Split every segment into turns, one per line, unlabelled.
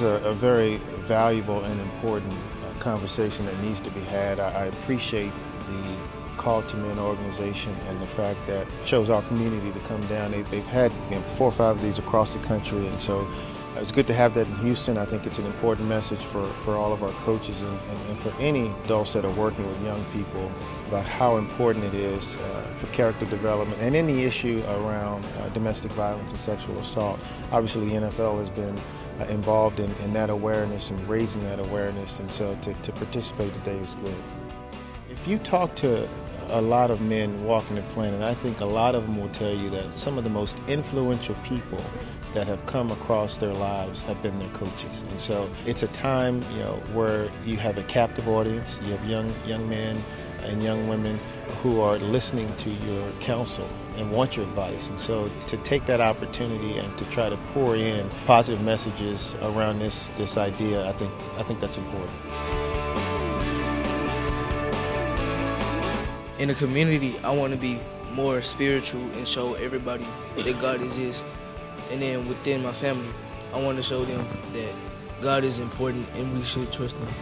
a very valuable and important conversation that needs to be had. I appreciate the Call to Men organization and the fact that it shows our community to come down. They've had 4 or 5 of these across the country, and so it's good to have that in Houston. I think it's an important message for all of our coaches and for any adults that are working with young people about how important it is for character development and any issue around domestic violence and sexual assault. Obviously, the NFL has been involved in that awareness and raising that awareness, and so to participate today is good. If you talk to a lot of men walking the planet, I think a lot of them will tell you that some of the most influential people that have come across their lives have been their coaches. And so it's a time, where you have a captive audience, you have young men and young women who are listening to your counsel and want your advice. And so to take that opportunity and to try to pour in positive messages around this idea, I think that's important.
In the community, I want to be more spiritual and show everybody that God exists. And then within my family, I want to show them that God is important and we should trust Him.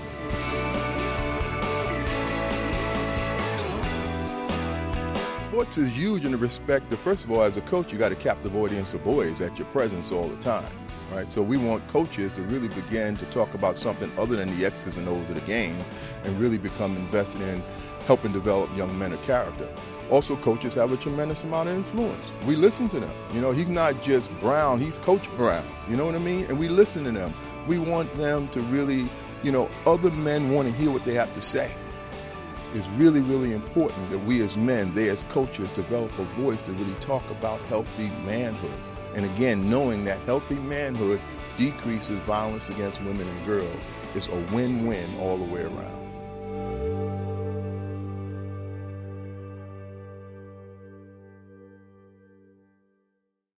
Sports is huge in the respect that, first of all, as a coach, you got a captive audience of boys at your presence all the time, right? So we want coaches to really begin to talk about something other than the X's and O's of the game and really become invested in helping develop young men of character. Also, coaches have a tremendous amount of influence. We listen to them. He's not just Brown, he's Coach Brown. You know what I mean? And we listen to them. We want them to really, other men want to hear what they have to say. It's really, really important that we as men, they as coaches, develop a voice to really talk about healthy manhood. And again, knowing that healthy manhood decreases violence against women and girls. It's a win-win all the way around.